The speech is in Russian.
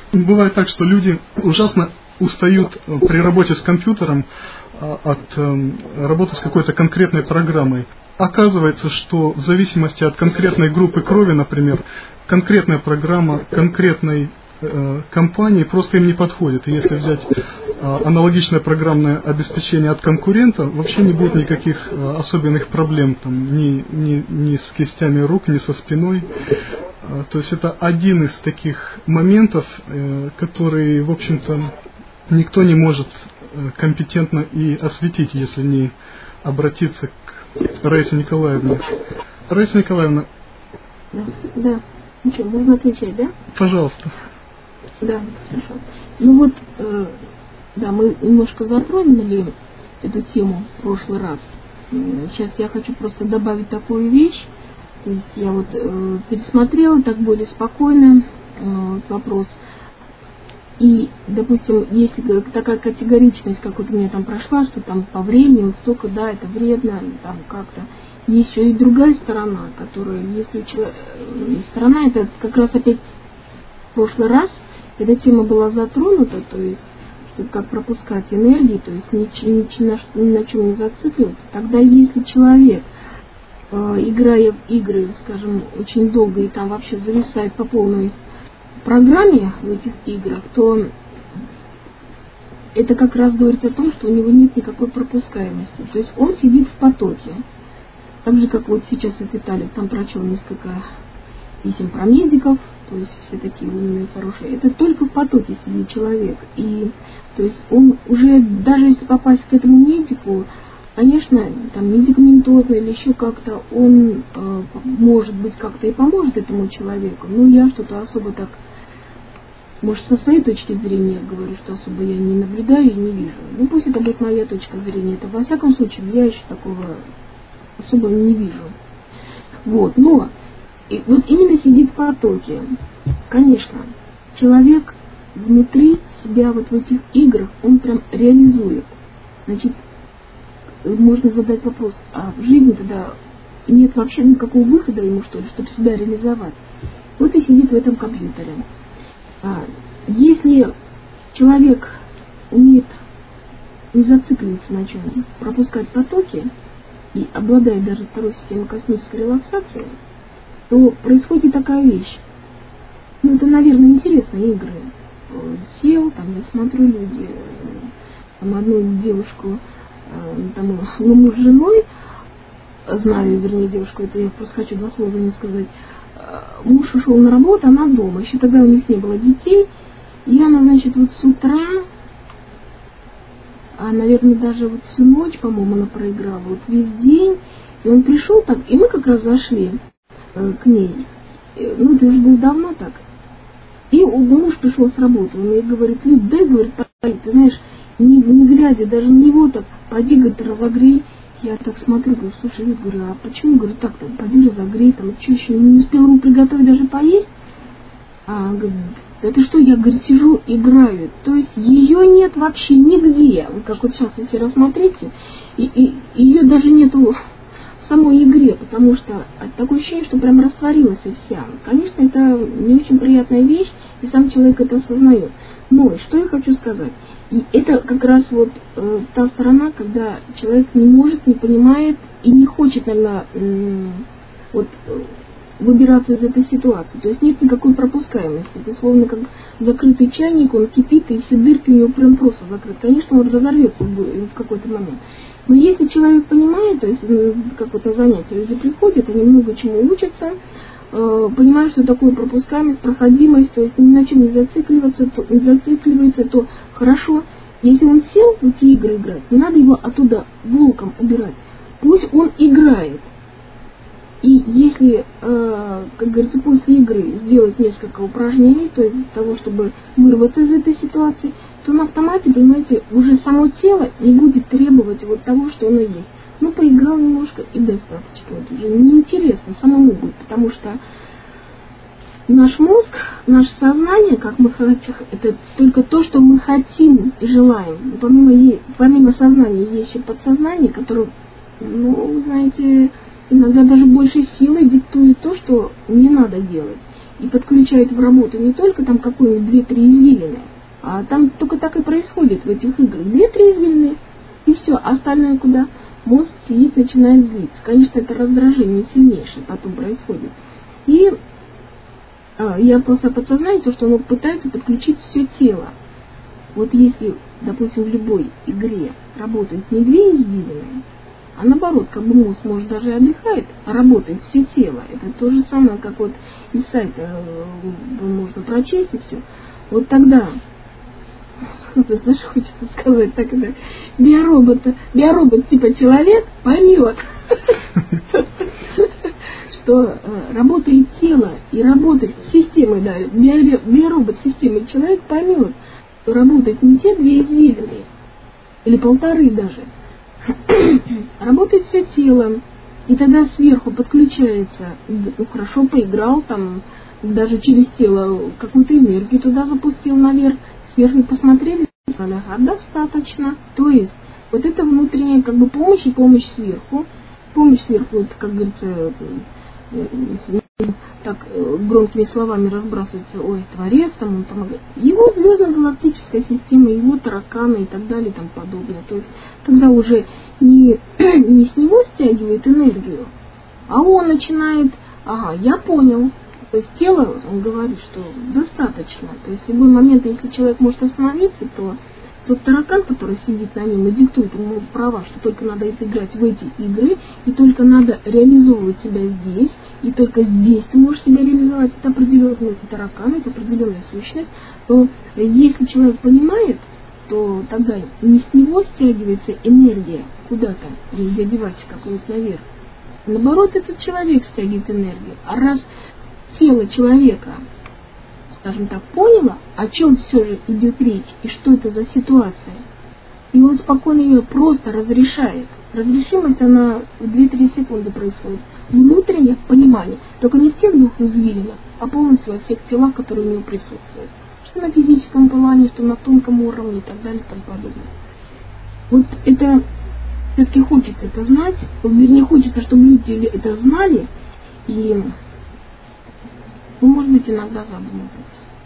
Бывает так, что люди ужасно устают при работе с компьютером от работы с какой-то конкретной программой. Оказывается, что в зависимости от конкретной группы крови, например, конкретная программа конкретной компании просто им не подходит. И если взять аналогичное программное обеспечение от конкурента, вообще не будет никаких особенных проблем там, ни с кистями рук, ни со спиной. То есть это один из таких моментов, который, в общем-то, никто не может компетентно и осветить, если не обратиться к Раисе Николаевне. Раиса Николаевна. Да. Ну что, можно отвечать, да? Пожалуйста. Да, хорошо. Ну вот, да, мы немножко затронули эту тему в прошлый раз. Сейчас я хочу просто добавить такую вещь. То есть я вот пересмотрела так более спокойно вопрос. И, допустим, если такая категоричность, как вот у меня там прошла, что там по времени вот столько, да, это вредно, там как-то. Есть еще и другая сторона, которая, если сторона, это как раз опять в прошлый раз, эта тема была затронута, то есть, что как пропускать энергии, то есть ни на чем не зацикливаться. Тогда если человек, играя в игры, скажем, очень долго и там вообще зависает по полной программе в этих играх, то это как раз говорит о том, что у него нет никакой пропускаемости. То есть он сидит в потоке. Так же, как вот сейчас в Виталик там прочел несколько писем про медиков, то есть все такие умные, хорошие. Это только в потоке сидит человек. И то есть он уже, даже если попасть к этому медику, конечно, там медикаментозно или еще как-то, он может быть как-то и поможет этому человеку. Но я что-то особо так, может, со своей точки зрения говорю, что особо я не наблюдаю и не вижу. Ну пусть это будет моя точка зрения. Это во всяком случае я еще такого особо не вижу. Вот, но и вот именно сидит в потоке. Конечно, человек внутри себя вот в этих играх, он прям реализует. Значит, можно задать вопрос, а в жизни тогда нет вообще никакого выхода ему, что ли, чтобы себя реализовать? Вот и сидит в этом компьютере. Если человек умеет не зацикливаться на чем, пропускать потоки, и обладает даже второй системой космической релаксации, то происходит такая вещь. Ну, это, наверное, интересные игры. Сел, там, я смотрю, люди, там, одну девушку, там, ну, муж с женой, знаю, вернее, девушку, это я просто хочу два слова не сказать, муж ушел на работу, она дома, еще тогда у них не было детей, и она, значит, вот с утра, наверное, даже вот всю ночь, по-моему, она проиграла, вот весь день, и он пришел так, и мы как раз зашли к ней, ну, это уже было давно так, и муж пришел с работы, он ей говорит, Люд, дай, говорит, ты знаешь, не глядя даже на него так, пойди, говорит, разогрей. Я так смотрю, говорю, слушай, Люд, говорю, а почему, говорю, так, там, пойди разогрей, там, что еще, не успел ему приготовить, даже поесть? А говорит, это что, я, говорит, сижу, играю. То есть ее нет вообще нигде. Вот как вот сейчас, если рассмотрите, и ее даже нету в самой игре, потому что такое ощущение, что прям растворилась и вся. Конечно, это не очень приятная вещь, и сам человек это осознает. Но что я хочу сказать? И это как раз вот та сторона, когда человек не может, не понимает и не хочет, наверное, вот выбираться из этой ситуации. То есть нет никакой пропускаемости. Это словно как закрытый чайник, он кипит, и все дырки у него прям просто закрыты. Конечно, он разорвется в какой-то момент. Но если человек понимает, то есть как вот на занятия люди приходят, они много чему учатся, понимают, что такое пропускаемость, проходимость, то есть ни на чем не зацикливается, то хорошо. Если он сел в эти игры играть, не надо его оттуда волком убирать. Пусть он играет. И если, как говорится, после игры сделать несколько упражнений, то есть для того, чтобы вырваться из этой ситуации, то на автомате, понимаете, уже само тело не будет требовать вот того, что оно есть. Ну, поиграл немножко и достаточно. Это уже неинтересно самому будет, потому что наш мозг, наше сознание, как мы хотим, это только то, что мы хотим и желаем. И помимо сознания есть еще подсознание, которое, ну, вы знаете, иногда даже больше силой диктует то, что не надо делать. и подключает в работу не только там какую-нибудь 2-3 извилины, а там только так и происходит в этих играх. 2-3 извилины, и все, а остальное куда? Мозг сидит, начинает злиться. Конечно, это раздражение сильнейшее потом происходит. И я просто подсознаю то, что оно пытается подключить все тело. Вот если, допустим, в любой игре работает не 2 извилины, а наоборот, как бы мозг, может, даже и отдыхает, а работает все тело. Это то же самое, как вот из сайта можно прочесть и все. Вот тогда, знаешь, хочется сказать, тогда биоробот типа человек поймет, что работает тело и работает системой, да, биоробот системой человек поймет, что работает не те 2 извилины, или 1,5 даже, работает все тело, и тогда сверху подключается, ну хорошо, поиграл там, даже через тело какую-то энергию туда запустил наверх, сверху посмотрели, достаточно. То есть вот это внутренняя как бы помощь и помощь сверху, это, как говорится, так громкими словами разбрасывается, ой, творец, там он помогает. Его звездно-галактическая система, его тараканы и так далее и тому подобное. То есть тогда уже не с него стягивает энергию, а он начинает, ага, я понял. То есть тело, он говорит, что достаточно. То есть в любой момент, если человек может остановиться, то тот таракан, который сидит на нем и диктует ему права, что только надо играть в эти игры, и только надо реализовывать себя здесь, и только здесь ты можешь себя реализовать, это определенный таракан, это определенная сущность, то если человек понимает, то тогда не с него стягивается энергия куда-то, или дядя Вася какой-то наверх. Наоборот, этот человек стягивает энергию. А раз тело человека, скажем так, поняло, о чем все же идет речь, и что это за ситуация, и он спокойно ее просто разрешает. Разрешимость, она в 2-3 секунды происходит. Внутреннее понимание, только не в тех 2 извилинах, а полностью во всех телах, которые у него присутствуют. Что на физическом плане, что на тонком уровне и так далее и тому подобное. Вот это все-таки хочется это знать, вернее, хочется, чтобы люди это знали, и, может быть, иногда задумываться.